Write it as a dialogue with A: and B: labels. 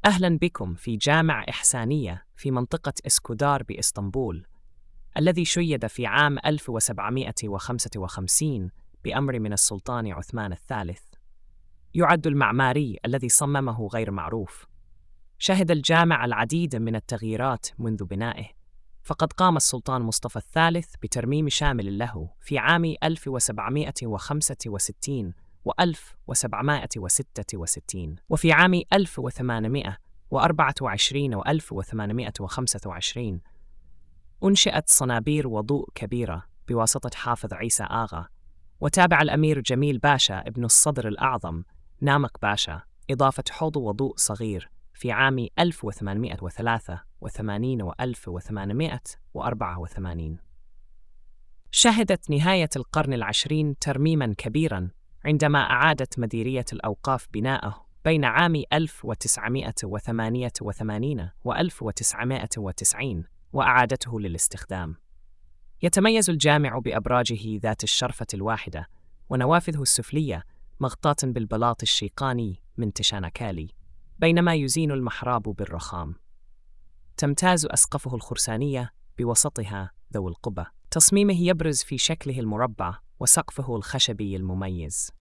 A: أهلاً بكم في جامع إحسانية في منطقة إسكودار بإسطنبول، الذي شيد في عام 1755 بأمر من السلطان عثمان الثالث. يعد المعماري الذي صممه غير معروف. شهد الجامع العديد من التغييرات منذ بنائه، فقد قام السلطان مصطفى الثالث بترميم شامل له في عام 1765 و1766، وفي عام 1824 و1825 أنشئت صنابير وضوء كبيرة بواسطة حافظ عيسى آغا، وتابع الأمير جميل باشا ابن الصدر الأعظم نامك باشا إضافة حوض وضوء صغير في عام 1883 و 1884. شهدت نهاية القرن العشرين ترميماً كبيراً عندما أعادت مديرية الأوقاف بناءه بين عام 1988 و 1990 وأعادته للاستخدام. يتميز الجامع بأبراجه ذات الشرفة الواحدة ونوافذه السفلية مغطاة بالبلاط الشيقاني من تشانكالي، بينما يزين المحراب بالرخام. تمتاز أسقفه الخرسانية بوسطها ذو القبة. تصميمه يبرز في شكله المربع وسقفه الخشبي المميز.